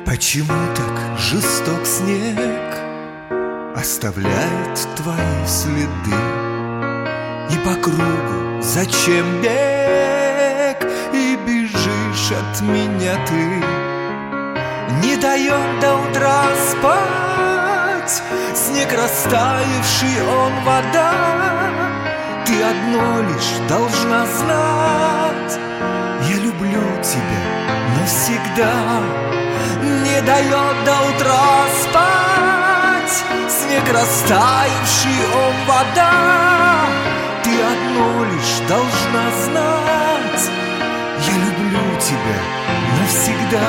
Почему так жесток снег оставляет твои следы? И по кругу зачем бег? И бежишь от меня ты. Не дает до утра спать снег растаявший, он вода. Ты одно лишь должна знать: я люблю тебя навсегда. Не дает до утра спать снег растаявший, он вода. Ты одно лишь должна знать: я люблю тебя навсегда.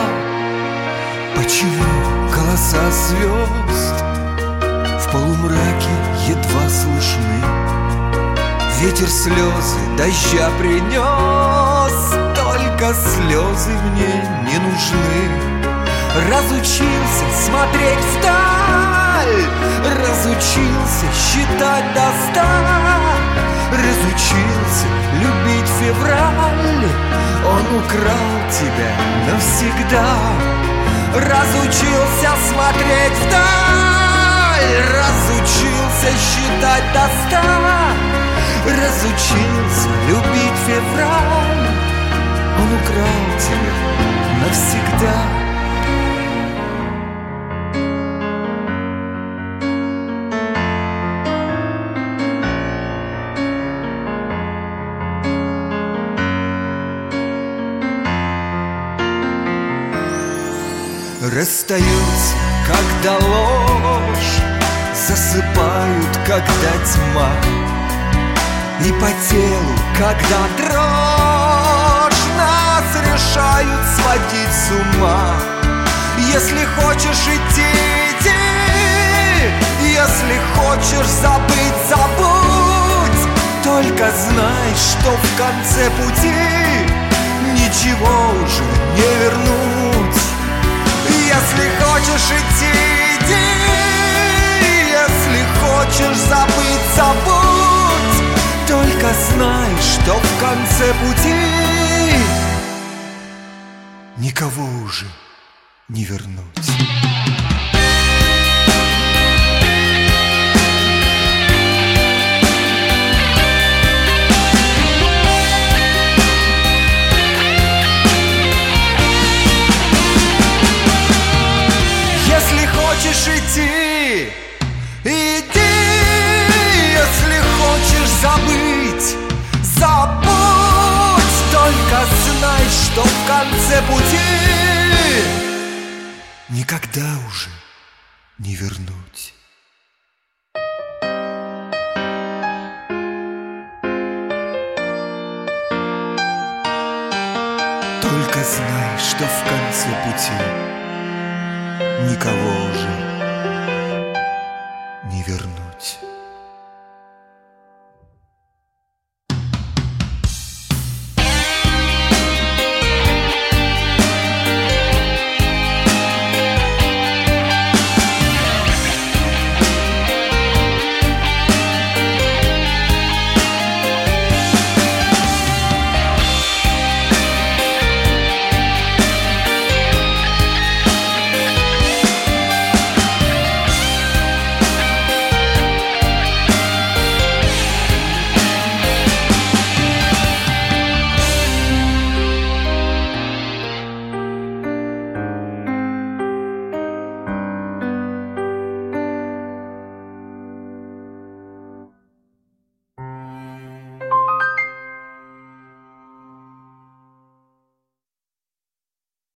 Почему голоса звезд в полумраке едва слышны? Ветер слезы дождя принес, только слезы мне не нужны. Разучился смотреть вдаль, разучился считать до 100, разучился любить февраль, он украл тебя навсегда. Разучился смотреть вдаль, разучился считать до 100, разучился любить февраль, он украл тебя навсегда. Расстаются, когда ложь, засыпают, когда тьма, и по телу, когда дрожь, нас решают сводить с ума. Если хочешь идти, иди, если хочешь забыть, забудь. Только знай, что в конце пути ничего уже не вернуть. Если хочешь идти, иди, если хочешь забыть, забудь. Только знай, что в конце пути никого уже не вернуть. Если хочешь идти, иди, если хочешь забыть, забудь. Только знай, что в конце пути никогда уже не вернуть. Только знай, что в конце пути никого уже